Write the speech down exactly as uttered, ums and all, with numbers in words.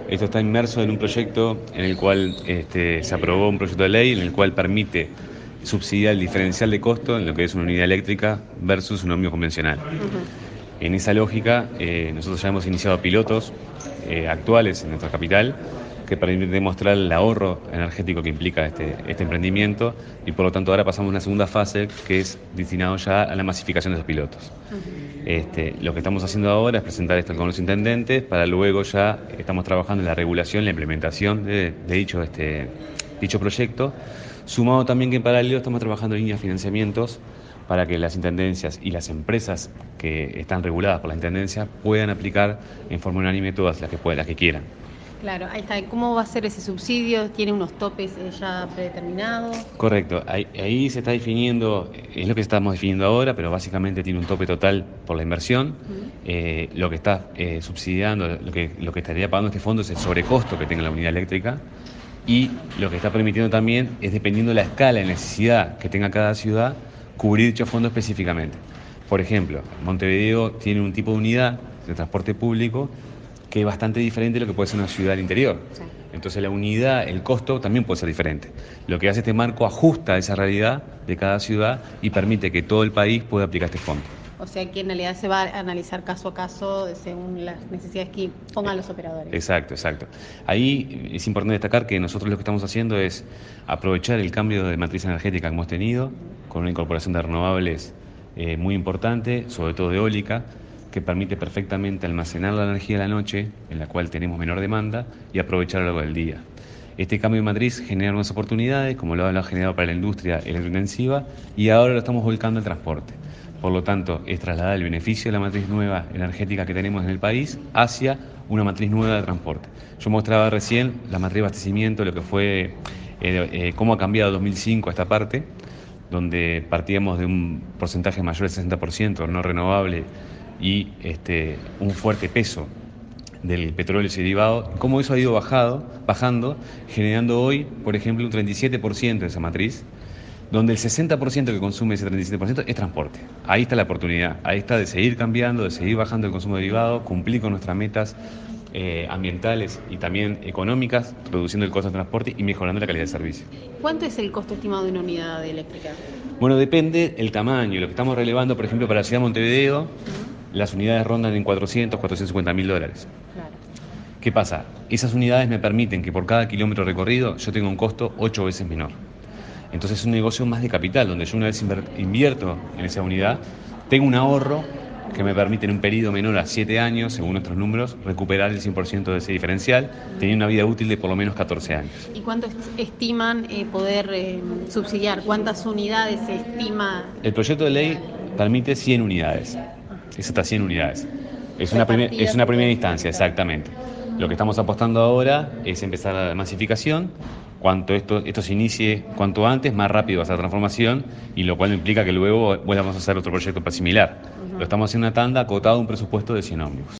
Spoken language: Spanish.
Esto está inmerso en un proyecto en el cual este, se aprobó un proyecto de ley en el cual permite subsidiar el diferencial de costo en lo que es una unidad eléctrica versus un ómnibus convencional. Uh-huh. En esa lógica, eh, nosotros ya hemos iniciado pilotos eh, actuales en nuestra capital que permiten demostrar el ahorro energético que implica este, este emprendimiento, y por lo tanto ahora pasamos a una segunda fase que es destinado ya a la masificación de los pilotos. Uh-huh. Este, lo que estamos haciendo ahora es presentar esto con los intendentes para luego ya estamos trabajando en la regulación, la implementación de, de dicho, este, dicho proyecto, sumado también que en paralelo estamos trabajando en líneas de financiamientos para que las intendencias y las empresas que están reguladas por la intendencia puedan aplicar en forma unánime todas las que puedan, las que quieran. Claro, ahí está. ¿Cómo va a ser ese subsidio? ¿Tiene unos topes ya predeterminados? Correcto, ahí, ahí se está definiendo, es lo que estamos definiendo ahora, pero básicamente tiene un tope total por la inversión. Uh-huh. Eh, lo que está eh, subsidiando, lo que, lo que estaría pagando este fondo es el sobrecosto que tenga la unidad eléctrica, y lo que está permitiendo también es, dependiendo de la escala y necesidad que tenga cada ciudad, cubrir dicho fondo específicamente. Por ejemplo, Montevideo tiene un tipo de unidad de transporte público que es bastante diferente de lo que puede ser una ciudad del interior. Sí. Entonces la unidad, el costo también puede ser diferente. Lo que hace este marco ajusta esa realidad de cada ciudad y permite que todo el país pueda aplicar este fondo. O sea que en realidad se va a analizar caso a caso según las necesidades que pongan los operadores. Exacto, exacto. Ahí es importante destacar que nosotros lo que estamos haciendo es aprovechar el cambio de matriz energética que hemos tenido, con una incorporación de renovables eh, muy importante, sobre todo de eólica, que permite perfectamente almacenar la energía de la noche, en la cual tenemos menor demanda, y aprovechar a lo largo del día. Este cambio de matriz genera nuevas oportunidades, como lo ha generado para la industria electrointensiva, y ahora lo estamos volcando al transporte. Por lo tanto, es trasladar el beneficio de la matriz nueva energética que tenemos en el país hacia una matriz nueva de transporte. Yo mostraba recién la matriz de abastecimiento, lo que fue, eh, eh, cómo ha cambiado dos mil cinco esta parte, donde partíamos de un porcentaje mayor del sesenta por ciento no renovable y este, un fuerte peso del petróleo y su derivado, cómo eso ha ido bajado, bajando, generando hoy, por ejemplo, un treinta y siete por ciento de esa matriz, donde el sesenta por ciento que consume ese treinta y siete por ciento es transporte. Ahí está la oportunidad, ahí está de seguir cambiando, de seguir bajando el consumo derivado, cumplir con nuestras metas eh, ambientales y también económicas, reduciendo el costo de transporte y mejorando la calidad del servicio. ¿Cuánto es el costo estimado de una unidad eléctrica? Bueno, depende el tamaño. Lo que estamos relevando, por ejemplo, para la ciudad de Montevideo, uh-huh, las unidades rondan en cuatrocientos, cuatrocientos cincuenta mil dólares. Claro. ¿Qué pasa? Esas unidades me permiten que por cada kilómetro recorrido yo tenga un costo ocho veces menor. Entonces es un negocio más de capital, donde yo una vez invierto en esa unidad, tengo un ahorro que me permite en un periodo menor a siete años, según nuestros números, recuperar el cien por ciento de ese diferencial, teniendo una vida útil de por lo menos catorce años. ¿Y cuánto estiman eh, poder eh, subsidiar? ¿Cuántas unidades se estima? El proyecto de ley permite cien unidades. Es hasta cien unidades. Es una, primer, es una primera instancia, exactamente. Lo que estamos apostando ahora es empezar la masificación. Cuanto esto, esto se inicie cuanto antes, más rápido va a ser la transformación, y lo cual implica que luego volvamos a hacer otro proyecto similar. Uh-huh. Lo estamos haciendo una tanda acotado a un presupuesto de cien ómnibus.